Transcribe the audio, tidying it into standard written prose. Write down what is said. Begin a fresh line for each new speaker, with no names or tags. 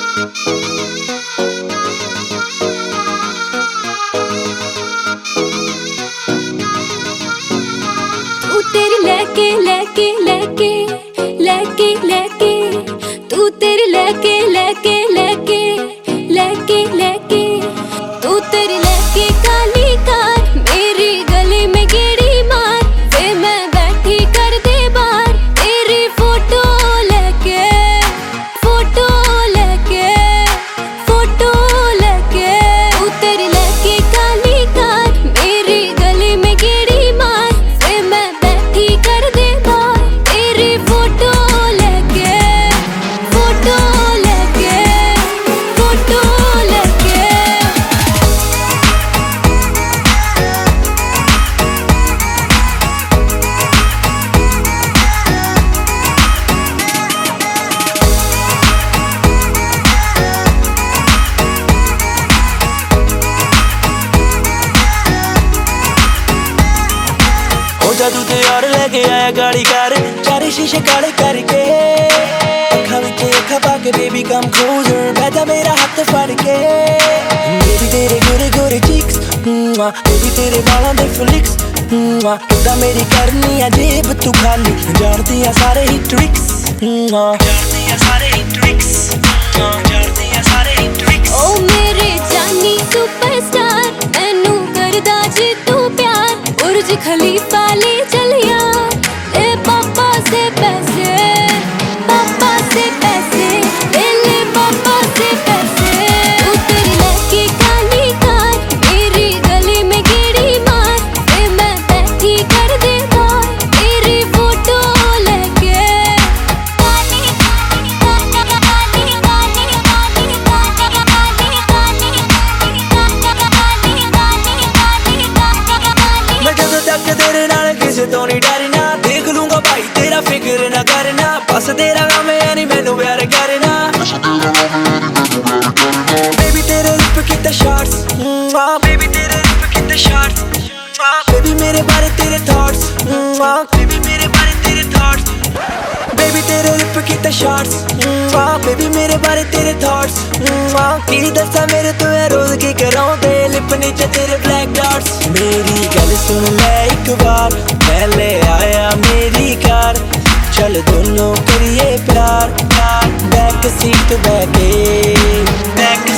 तू तेरी लेके लेके लेके लेके लेके तू तेरी लेके लेके लेके लेके लेके तू तेरी लेके काली कार मेरी गली में गेड़ी मार वे मैं बैठी कर दे बार तेरी फोटो लेके फोटो लेके फोटो लेके तू तेरी लेके काली कार मेरी गली में गेड़ी मार वे मैं बैठी कर दे बार तेरी फोटो लेके फोटो लेके फोटो लेके
जादू ते यार लेके आया गाड़ी कार चारे शीशे काले करके अखा विच अखा पाके बेबी कम क्लोजर बैठा मेरा हाथ फड़ के बेबी तेरे गोरे गोरे चीक्स बेबी तेरे बालों दे फ्लिक्स किदा मेरी करनी है जेब तू खाली जानती है सारे ही ट्रिक्स जानती है सारे ही ट्रिक्स जानती है सारे ही ट्रिक्स
ओ मेरे जानी सुपरस्टार मैनू करदा जी तू प्यार बुर्ज खलीफा ले चलिया ए पापा से पैसे ले पापा से पैसे तू तेरी लेके काली कार मेरी गली में गेड़ी मार वे मैं बैठी कर दे बार तेरी फोटो लेके काली
मैं जदों तक तेरे नाल किसे तो नहीं डरना देख लूंगा भाई तेरा फिक्र ना करना बस तेरा काम है नहीं मैनू प्यार करना बेबी तेरे लिप किते शॉट्स बेबी तेरे लिप किते शॉट्स बेबी मेरे बारे तेरे थॉट्स बेबी मेरे बारे तेरे थॉट्स बेबी तेरे लिप किते शॉट्स बेबी मेरे बारे तेरे थॉट्स की दसा मेरे तो है रोज की कराउंदे लिप नीचे तेरे ब्लैक डॉट्स मेरी गल सुन ले एक बार मैं ले आया मेरी कार चल दोनों करिए प्यार बैक सीट बैके बैक